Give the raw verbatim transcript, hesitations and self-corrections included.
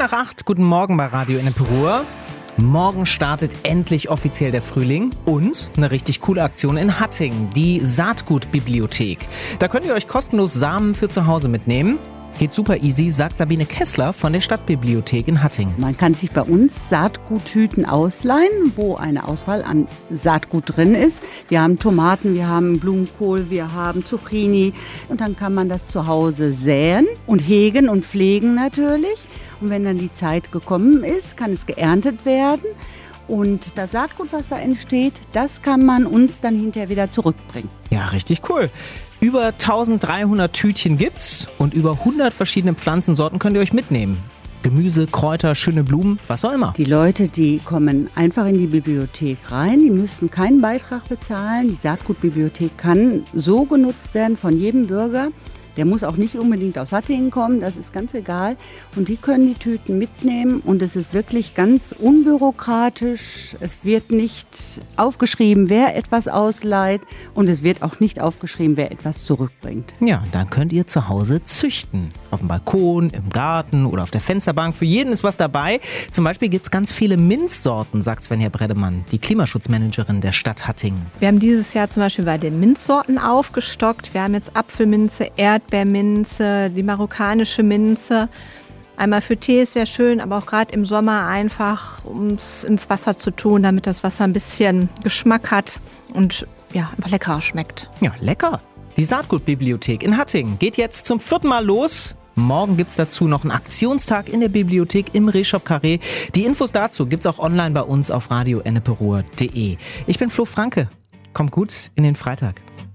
nach acht, guten Morgen bei Radio Ennepe Ruhr. Morgen startet endlich offiziell der Frühling und eine richtig coole Aktion in Hattingen, die Saatgutbibliothek. Da könnt ihr euch kostenlos Samen für zu Hause mitnehmen. Geht super easy, sagt Sabine Kessler von der Stadtbibliothek in Hattingen. Man kann sich bei uns Saatguttüten ausleihen, wo eine Auswahl an Saatgut drin ist. Wir haben Tomaten, wir haben Blumenkohl, wir haben Zucchini. Und dann kann man das zu Hause säen und hegen und pflegen natürlich. Und wenn dann die Zeit gekommen ist, kann es geerntet werden. Und das Saatgut, was da entsteht, das kann man uns dann hinterher wieder zurückbringen. Ja, richtig cool. Über eintausenddreihundert Tütchen gibt's und über hundert verschiedene Pflanzensorten könnt ihr euch mitnehmen. Gemüse, Kräuter, schöne Blumen, was auch immer. Die Leute, die kommen einfach in die Bibliothek rein, die müssen keinen Beitrag bezahlen. Die Saatgutbibliothek kann so genutzt werden von jedem Bürger. Der muss auch nicht unbedingt aus Hattingen kommen, das ist ganz egal. Und die können die Tüten mitnehmen und es ist wirklich ganz unbürokratisch. Es wird nicht aufgeschrieben, wer etwas ausleiht und es wird auch nicht aufgeschrieben, wer etwas zurückbringt. Ja, dann könnt ihr zu Hause züchten. Auf dem Balkon, im Garten oder auf der Fensterbank. Für jeden ist was dabei. Zum Beispiel gibt es ganz viele Minzsorten, sagt Svenja Bredemann, die Klimaschutzmanagerin der Stadt Hattingen. Wir haben dieses Jahr zum Beispiel bei den Minzsorten aufgestockt. Wir haben jetzt Apfelminze, Erdbeerminze, die marokkanische Minze. Einmal für Tee ist sehr schön, aber auch gerade im Sommer einfach, um es ins Wasser zu tun, damit das Wasser ein bisschen Geschmack hat und ja, einfach leckerer schmeckt. Ja, lecker. Die Saatgutbibliothek in Hattingen geht jetzt zum vierten Mal los. Morgen gibt's dazu noch einen Aktionstag in der Bibliothek im Rehshop Carré. Die Infos dazu gibt's auch online bei uns auf radio ennepe ruhr punkt de. Ich bin Flo Franke. Kommt gut in den Freitag.